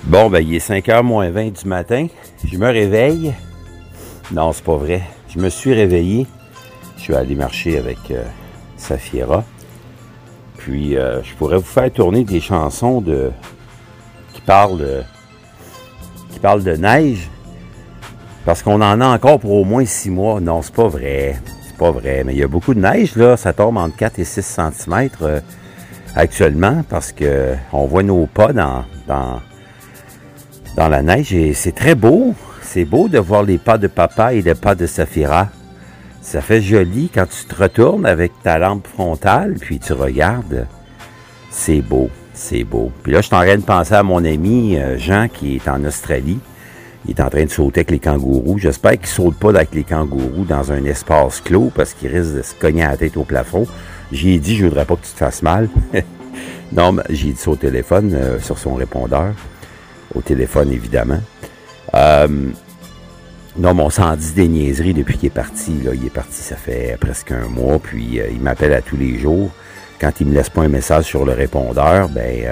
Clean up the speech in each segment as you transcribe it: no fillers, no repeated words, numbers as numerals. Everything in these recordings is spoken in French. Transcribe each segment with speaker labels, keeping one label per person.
Speaker 1: Bon, ben, il est 5h moins 20 du matin. Je me réveille. Non, c'est pas vrai. Je me suis réveillé. Je suis allé marcher avec Safiera. Puis, je pourrais vous faire tourner des chansons qui parlent de neige. Parce qu'on en a encore pour au moins 6 mois. Non, c'est pas vrai. C'est pas vrai. Mais il y a beaucoup de neige, là. Ça tombe entre 4 et 6 cm actuellement. Parce que on voit nos pas dans la neige et c'est très beau. C'est beau de voir les pas de papa et les pas de Safiera. Ça fait joli quand tu te retournes avec ta lampe frontale, puis tu regardes. C'est beau, c'est beau. Puis là, je suis en train de penser à mon ami Jean qui est en Australie. Il est en train de sauter avec les kangourous. J'espère qu'il ne saute pas avec les kangourous dans un espace clos parce qu'il risque de se cogner la tête au plafond. J'ai dit, je voudrais pas que tu te fasses mal. Non, mais j'ai dit ça au téléphone, sur son répondeur. Au téléphone, évidemment. Non, mais on s'en dit des niaiseries depuis qu'il est parti. Là. Il est parti, ça fait presque un mois, puis il m'appelle à tous les jours. Quand il me laisse pas un message sur le répondeur,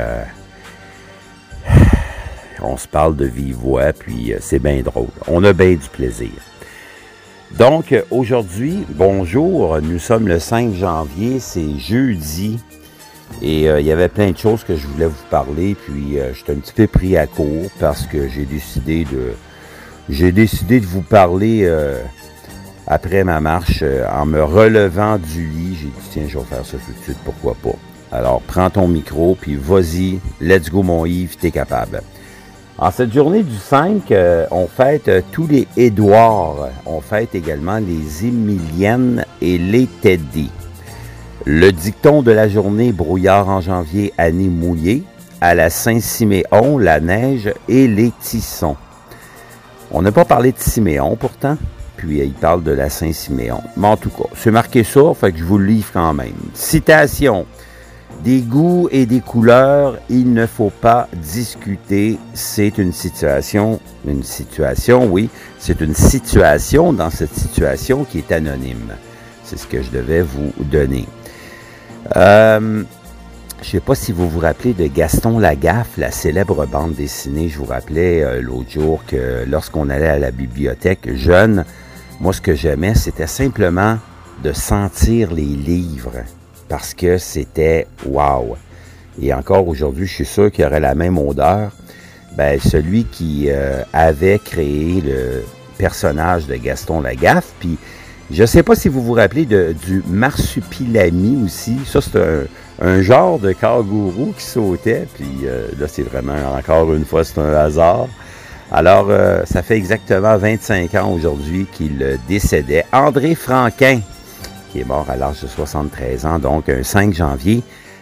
Speaker 1: on se parle de vive voix, puis c'est bien drôle. On a bien du plaisir. Donc, aujourd'hui, bonjour, nous sommes le 5 janvier, c'est jeudi. Et il y avait plein de choses que je voulais vous parler, puis j'étais un petit peu pris à court parce que j'ai décidé de vous parler après ma marche en me relevant du lit. J'ai dit, tiens, je vais faire ça tout de suite, pourquoi pas. Alors, prends ton micro, puis vas-y, let's go mon Yves, t'es capable. En cette journée du 5, on fête tous les Édouards. On fête également les Émiliennes et les Teddy. Le dicton de la journée, brouillard en janvier, année mouillée. À la Saint-Siméon, la neige et les tissons. On n'a pas parlé de Siméon pourtant, puis il parle de la Saint-Siméon. Mais en tout cas, c'est marqué ça, fait que je vous le livre quand même. Citation. Des goûts et des couleurs, il ne faut pas discuter. C'est une situation, oui, c'est une situation dans cette situation qui est anonyme. C'est ce que je devais vous donner. Je ne sais pas si vous vous rappelez de Gaston Lagaffe, la célèbre bande dessinée. Je vous rappelais l'autre jour que lorsqu'on allait à la bibliothèque jeune, moi ce que j'aimais, c'était simplement de sentir les livres. Parce que c'était wow. Et encore aujourd'hui, je suis sûr qu'il y aurait la même odeur. Ben, celui qui avait créé le personnage de Gaston Lagaffe. Puis, je ne sais pas si vous vous rappelez du marsupilami aussi. Ça, c'est un genre de kangourou qui sautait. Puis là, c'est vraiment, encore une fois, c'est un hasard. Alors, ça fait exactement 25 ans aujourd'hui qu'il décédait. André Franquin, qui est mort à l'âge de 73 ans, donc un 5 janvier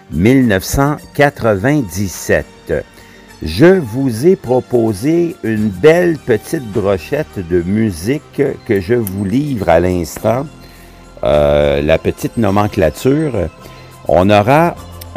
Speaker 1: 1997. Je vous ai proposé une belle petite brochette de musique que je vous livre à l'instant. La petite nomenclature. On aura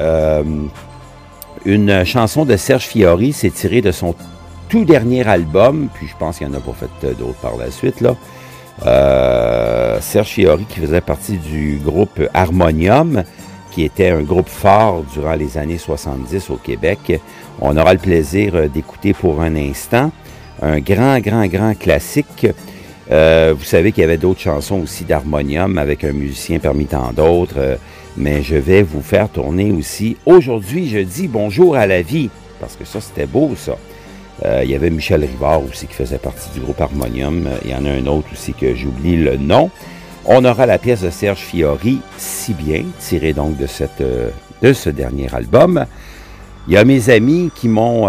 Speaker 1: une chanson de Serge Fiori, c'est tiré de son tout dernier album, puis je pense qu'il n'y en a pas fait d'autres par la suite, là. Serge Fiori qui faisait partie du groupe Harmonium, qui était un groupe fort durant les années 70 au Québec. On aura le plaisir d'écouter pour un instant un grand classique. Vous savez qu'il y avait d'autres chansons aussi d'Harmonium avec un musicien parmi tant d'autres, mais je vais vous faire tourner aussi. Aujourd'hui, je dis bonjour à la vie, parce que ça, c'était beau, ça. Il y avait Michel Rivard aussi qui faisait partie du groupe Harmonium. Il y en a un autre aussi que j'oublie le nom. On aura la pièce de Serge Fiori, Si bien, tirée donc de ce dernier album. Il y a mes amis qui m'ont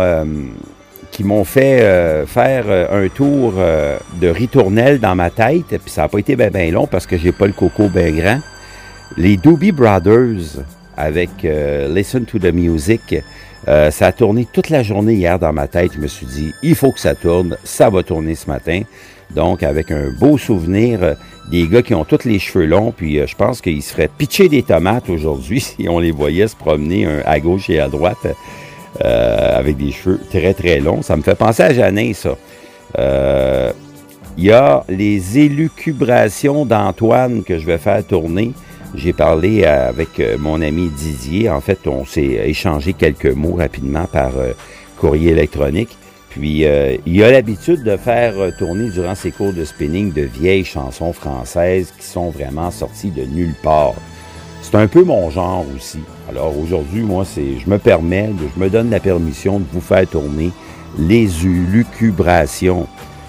Speaker 1: fait faire un tour de ritournelle dans ma tête, puis ça n'a pas été bien long parce que j'ai pas le coco bien grand. Les Doobie Brothers avec Listen to the Music. Ça a tourné toute la journée hier dans ma tête. Je me suis dit, il faut que ça tourne. Ça va tourner ce matin. Donc, avec un beau souvenir des gars qui ont tous les cheveux longs. Puis, je pense qu'ils se feraient pitcher des tomates aujourd'hui si on les voyait se promener à gauche et à droite avec des cheveux très longs. Ça me fait penser à Jeannin, ça. Il y a les élucubrations d'Antoine que je vais faire tourner. J'ai parlé avec mon ami Didier. En fait, on s'est échangé quelques mots rapidement par courrier électronique. Puis, il a l'habitude de faire tourner durant ses cours de spinning de vieilles chansons françaises qui sont vraiment sorties de nulle part. C'est un peu mon genre aussi. Alors aujourd'hui, moi, je me donne la permission de vous faire tourner les lucubrations.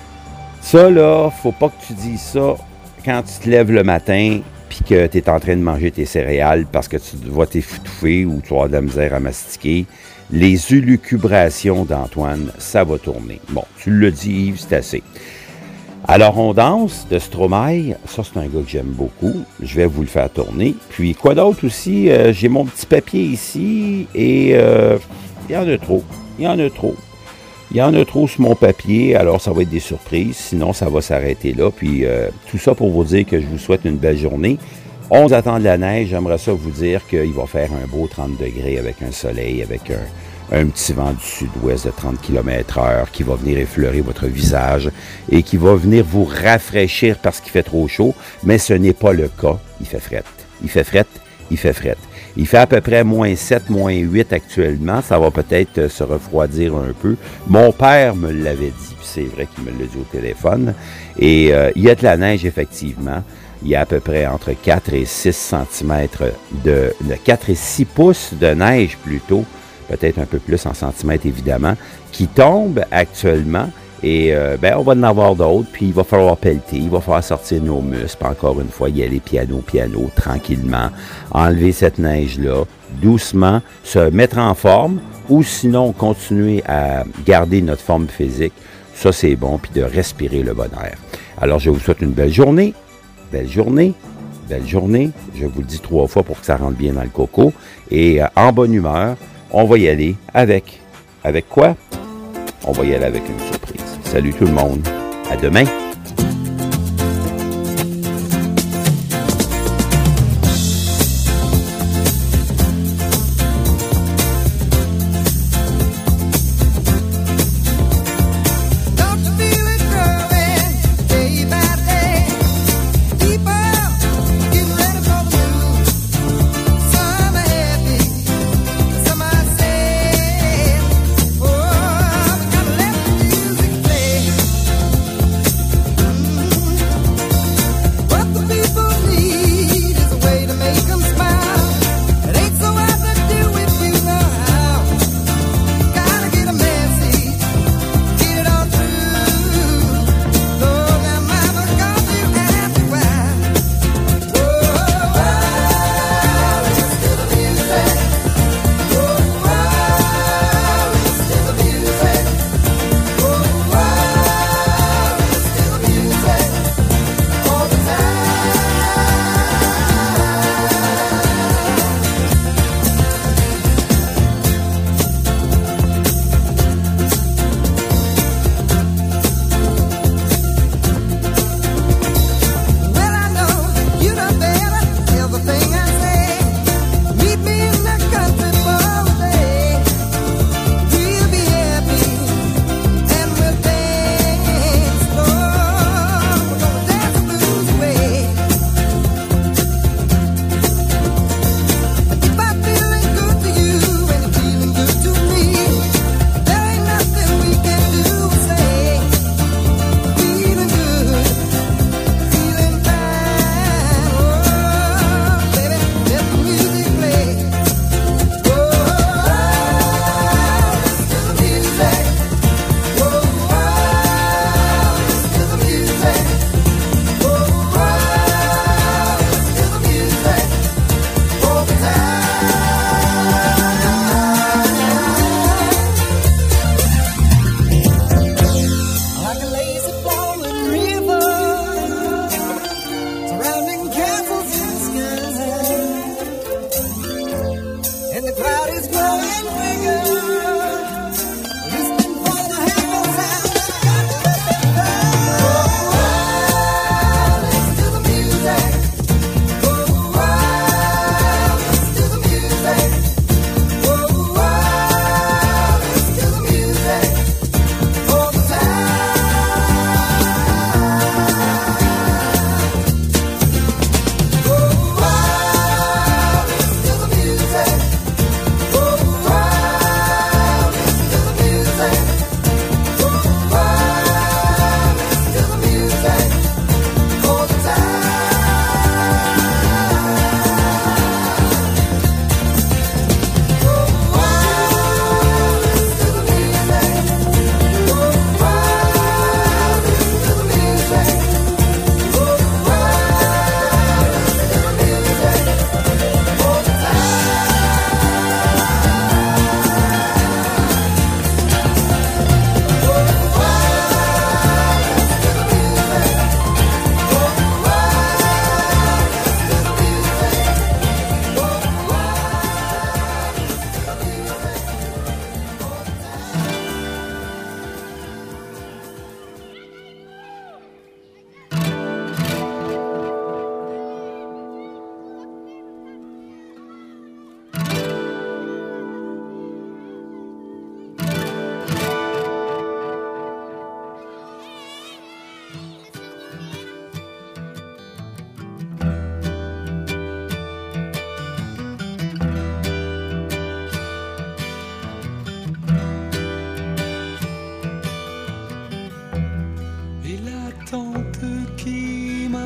Speaker 1: Ça, là, faut pas que tu dises ça quand tu te lèves le matin puis que tu es en train de manger tes céréales parce que tu vas t'étouffer ou tu vas avoir de la misère à mastiquer. Les élucubrations d'Antoine, ça va tourner. Bon, tu l'as dit, Yves, c'est assez. Alors, on danse de Stromae. Ça, c'est un gars que j'aime beaucoup. Je vais vous le faire tourner. Puis, quoi d'autre aussi? J'ai mon petit papier ici et il y en a trop. Il y en a trop. Il y en a trop sur mon papier, alors ça va être des surprises. Sinon, ça va s'arrêter là. Puis, tout ça pour vous dire que je vous souhaite une belle journée. On attend de la neige. J'aimerais ça vous dire qu'il va faire un beau 30 degrés avec un soleil, avec un petit vent du sud-ouest de 30 km/h qui va venir effleurer votre visage et qui va venir vous rafraîchir parce qu'il fait trop chaud. Mais ce n'est pas le cas. Il fait fret. Il fait fret. Il fait fret. Il fait à peu près -7, -8 actuellement. Ça va peut-être se refroidir un peu. Mon père me l'avait dit, puis c'est vrai qu'il me l'a dit au téléphone. Et il y a de la neige, effectivement. Il y a à peu près entre 4 et 6 cm de 4 et 6 pouces de neige plutôt, peut-être un peu plus en centimètres évidemment, qui tombe actuellement. Et on va en avoir d'autres, puis il va falloir pelleter, il va falloir sortir nos muscles, encore une fois, y aller piano, tranquillement, enlever cette neige-là, doucement, se mettre en forme, ou sinon continuer à garder notre forme physique. Ça, c'est bon, puis de respirer le bon air. Alors, je vous souhaite une belle journée, belle journée, belle journée. Je vous le dis 3 fois pour que ça rentre bien dans le coco. Et en bonne humeur, on va y aller avec quoi? On va y aller avec une surprise. Salut tout le monde. À demain.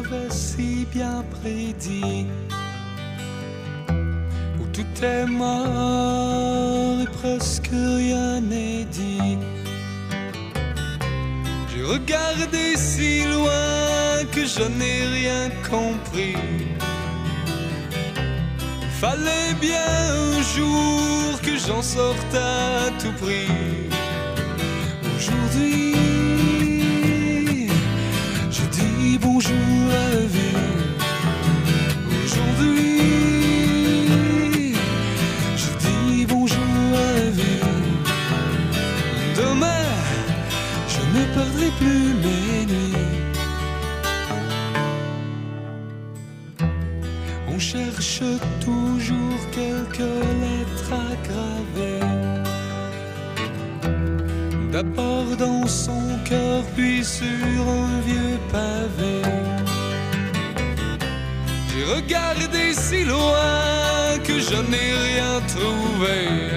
Speaker 2: livre si bien prédit, où tout est mort et presque rien n'est dit. J'ai regardé si loin que je n'ai rien compris. Fallait bien un jour que j'en sorte à tout prix. Aujourd'hui, je dis bonjour à la vie. Aujourd'hui, je dis bonjour à la vie. Demain, je ne perdrai plus mes nuits. On cherche toujours quelques lettres à graver, d'abord dans son cœur, puis sur un vieux pavé. J'ai regardé si loin que je n'ai rien trouvé.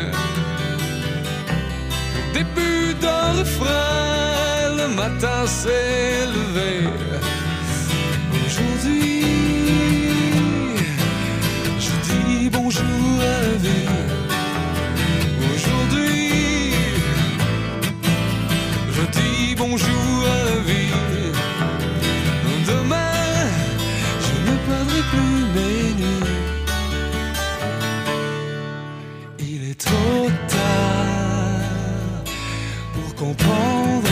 Speaker 2: Au début d'un refrain, le matin s'est levé. Aujourd'hui, je dis bonjour à la vie. Aujourd'hui, je dis bonjour à la vie. Demain, je ne perdrai plus mes nuits. Il est trop tard pour comprendre.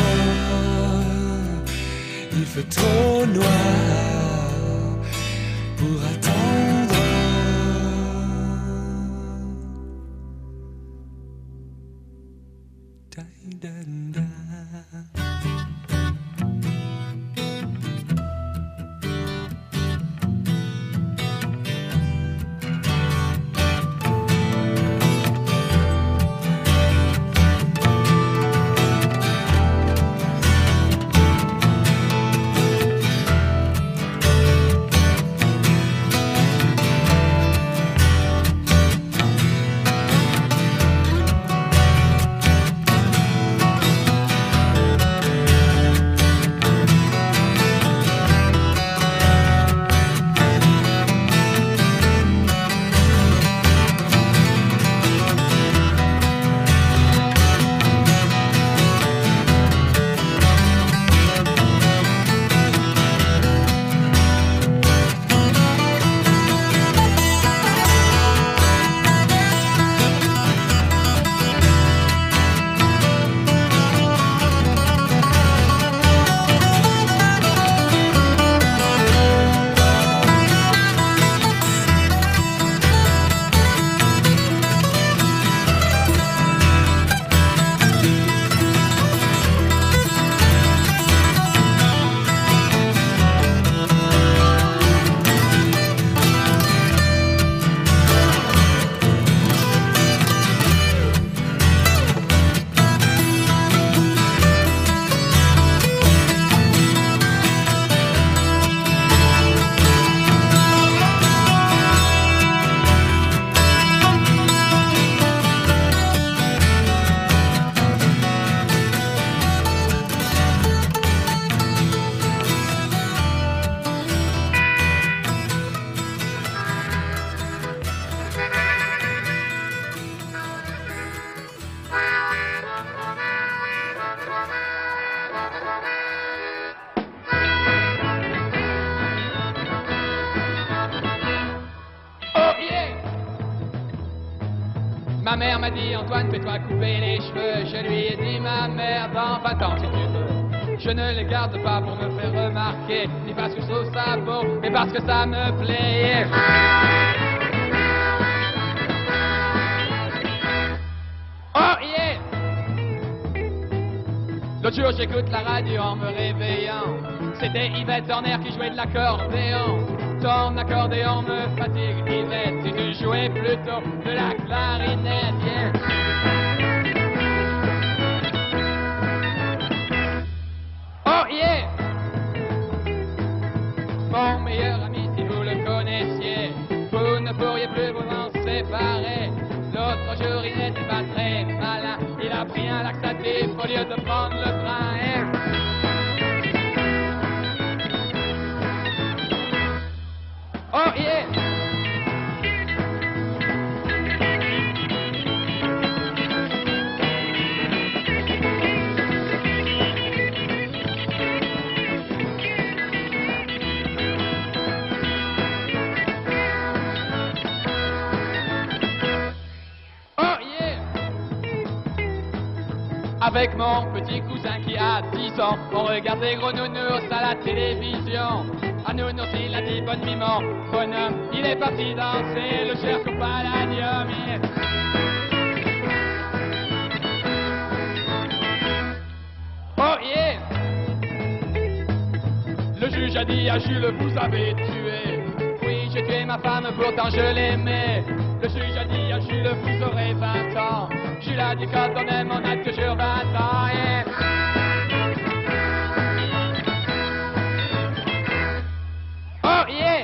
Speaker 2: Il fait trop noir pour attendre. Da, da, da.
Speaker 3: Ma mère m'a dit, Antoine, fais-toi couper les cheveux. Je lui ai dit, ma mère, dans 20 ans si tu veux. Je ne les garde pas pour me faire remarquer, ni parce que je trouve ça beau, mais parce que ça me plaît. Oh yeah! L'autre jour j'écoute la radio en me réveillant. C'était Yvette Horner qui jouait de l'accordéon. Ton accordéon me fatigue, Yvette, si tu jouais plutôt de la clarinette, yeah. Oh yeah! Mon meilleur ami, si vous le connaissiez, vous ne pourriez plus vous en séparer. L'autre jour il n'était pas très malin, il a pris un laxatif au lieu de prendre le train, hein. Avec mon petit cousin qui a 10 ans, on regarde des gros nounours à la télévision. Un nounours il a dit bonne nuit mon bonhomme, il est parti danser le Circo Palladium. Oh yeah! Le juge a dit à Jules, vous avez tué. Oui, j'ai tué ma femme, pourtant je l'aimais. Le juge a dit à Jules, vous aurez 20 ans. Jules a dit quand on aime, on a toujours 20 ans. Yeah. Oh yeah!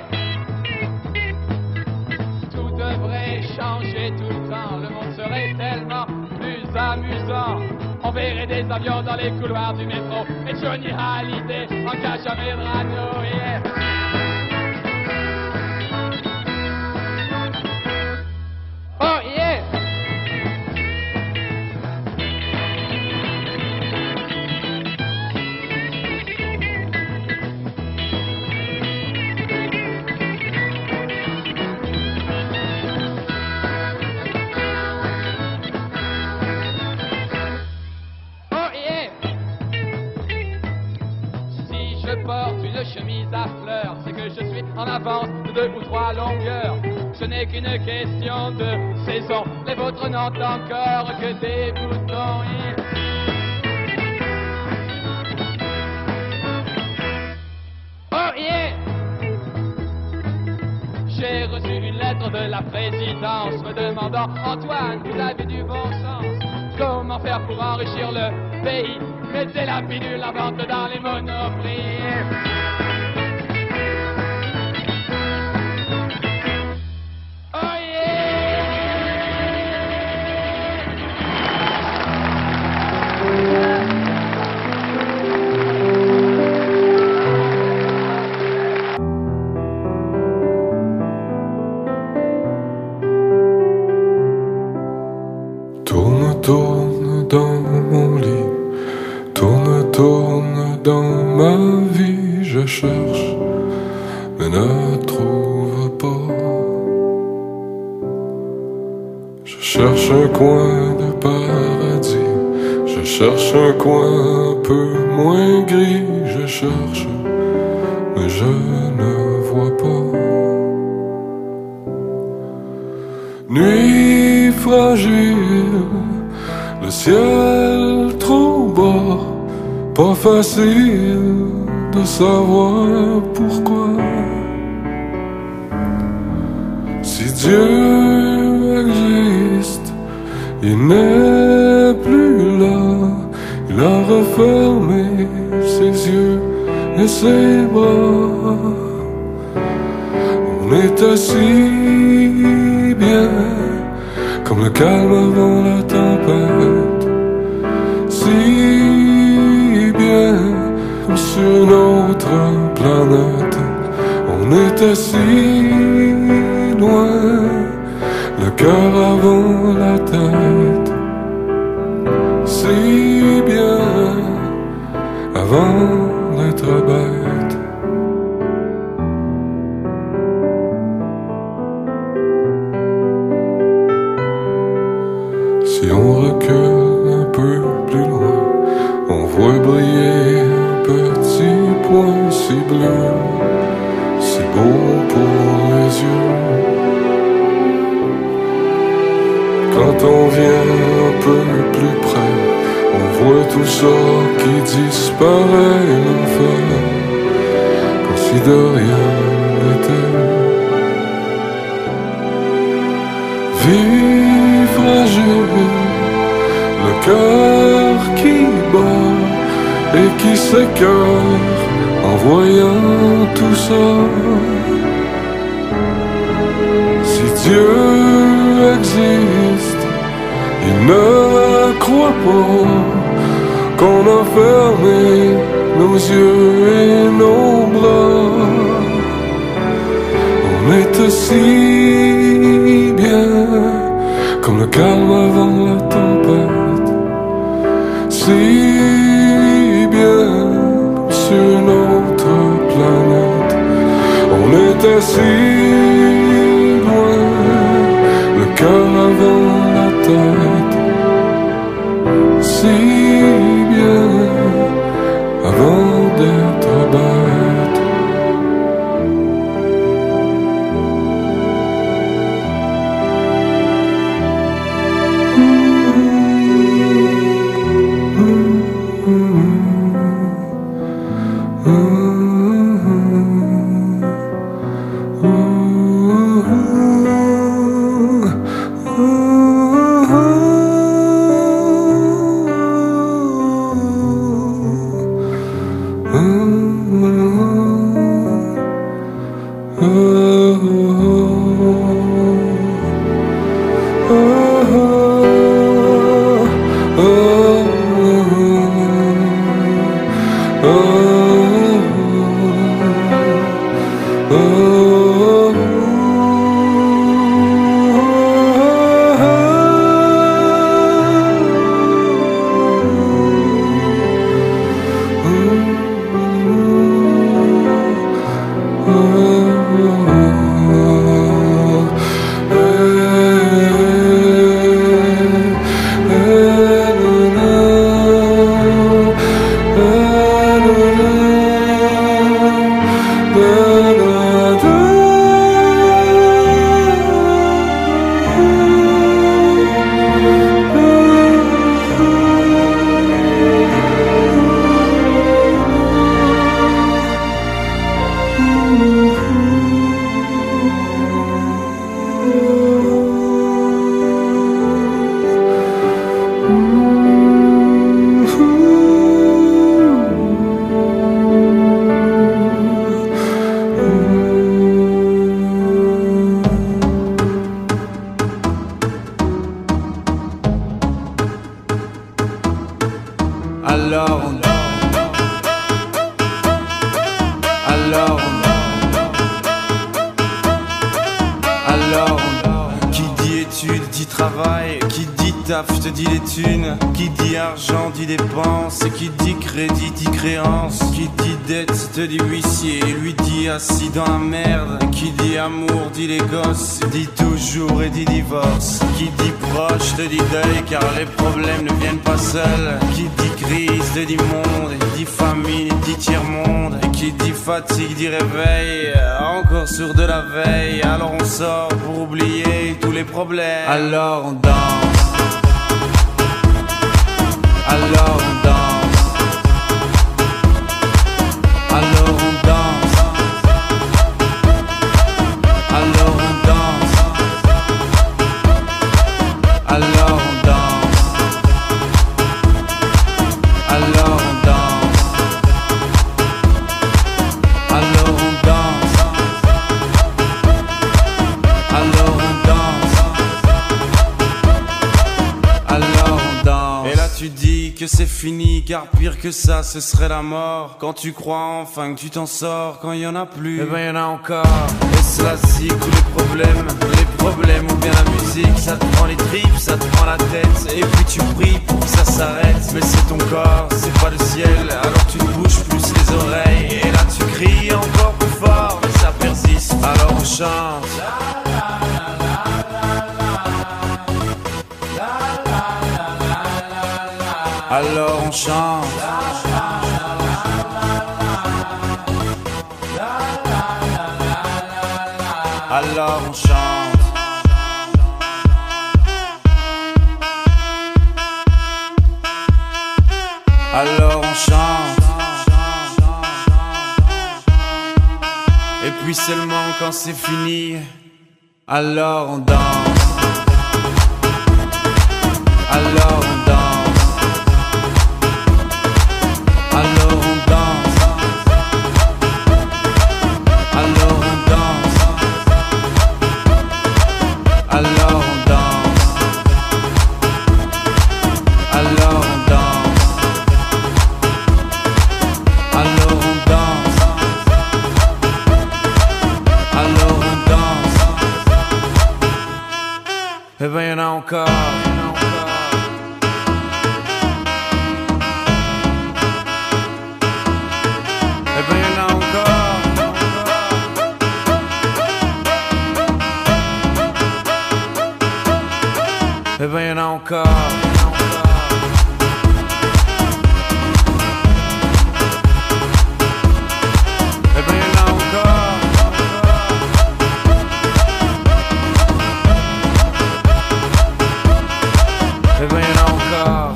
Speaker 3: Tout devrait changer tout le temps. Le monde serait tellement plus amusant. On verrait des avions dans les couloirs du métro et Johnny Hallyday en cache à Medrano, yeah. Oh yeah! Chemise à fleurs, c'est que je suis en avance de 2 ou 3 longueurs. Ce n'est qu'une question de saison, les vôtres n'ont encore que des boutons. Oh yeah! J'ai reçu une lettre de la présidence me demandant Antoine, vous avez du bon sens. Comment faire pour enrichir le pays? Mettez la pilule à vente dans les monoprix.
Speaker 4: Tourne dans mon lit, tourne dans ma vie, je cherche mais ne trouve pas. Je cherche un coin de paradis, je cherche un coin un peu moins gris, je cherche mais je ne vois pas. Nuit fragile, le ciel trop bas, pas facile de savoir pourquoi. Si Dieu existe, il n'est plus là, il a refermé ses yeux et ses bras. On est assis bien, comme le calme avant la tempête, si bien comme sur notre planète. On est assis loin, le cœur avant la tête, si bien avant d'être bête. Si on recule un peu plus loin, on voit briller un petit point si bleu, si beau pour les yeux. Quand on vient un peu plus près, on voit tout ça qui disparaît, l'enfer, comme si de rien n'était. Vie fragile, le cœur qui bat et qui s'écœure en voyant tout ça. Si Dieu existe, il ne croit pas qu'on a fermé nos yeux et nos bras. On est si bien, comme le calme avant la tempête, si bien sur notre planète. On est si loin, le cœur avant la tête, si
Speaker 5: Fatigue dit réveil, encore sur de la veille. Alors on sort pour oublier tous les problèmes. Alors on danse, alors on danse, alors on danse, alors on danse, alors on danse, alors on danse. Que c'est fini, car pire que ça, ce serait la mort. Quand tu crois enfin que tu t'en sors, quand il y en a plus, eh ben y en a encore. Et cela zik ou les problèmes ou bien la musique, ça te prend les tripes, ça te prend la tête, et puis tu pries pour que ça s'arrête. Mais c'est ton corps, c'est pas le ciel, alors tu te bouges plus les oreilles, et là tu cries encore plus fort, mais ça persiste. Alors on chante. Alors on chante. Alors on chante. Alors on chante. Et puis seulement quand c'est fini, alors on danse. Alors on danse. Alors on danse, alors on danse, alors on danse, alors on danse, alors on danse, alors on danse. Eh ben y'en a encore. Eh ben y'en a encore. Eh ben y'en a encore. Eh ben y'en a encore.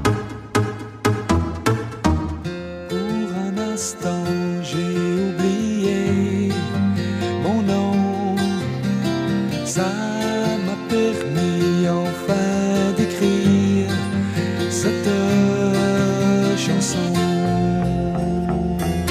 Speaker 2: Pour un instant j'ai oublié mon nom. Ça m'a permis enfin d'écrire cette chanson.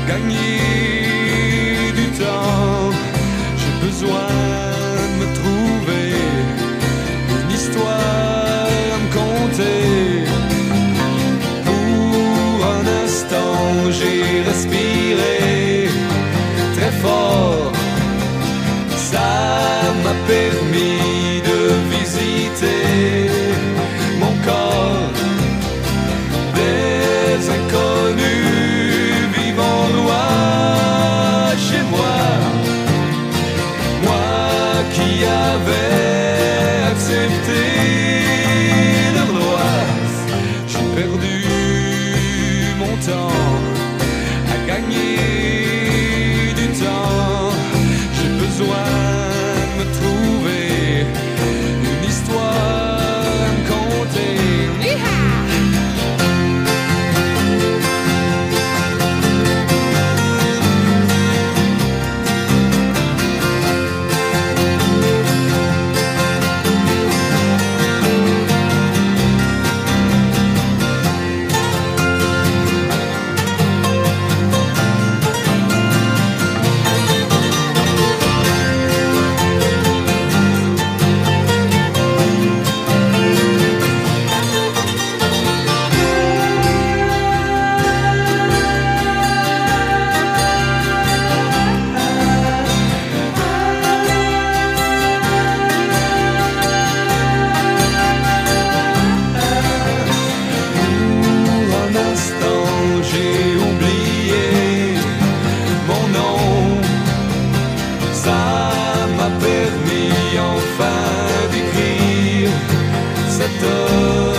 Speaker 2: gagner du temps. J'ai besoin de me trouver une histoire à me conter. Pour un instant, j'ai respiré très fort. Ça m'a permis de visiter mon corps. Des inconnus vivant loin chez moi. Moi qui avais accepté leur loi, j'ai perdu mon temps à gagner du temps. J'ai besoin de me trouver une histoire à me conter. Enfin d'écrire cette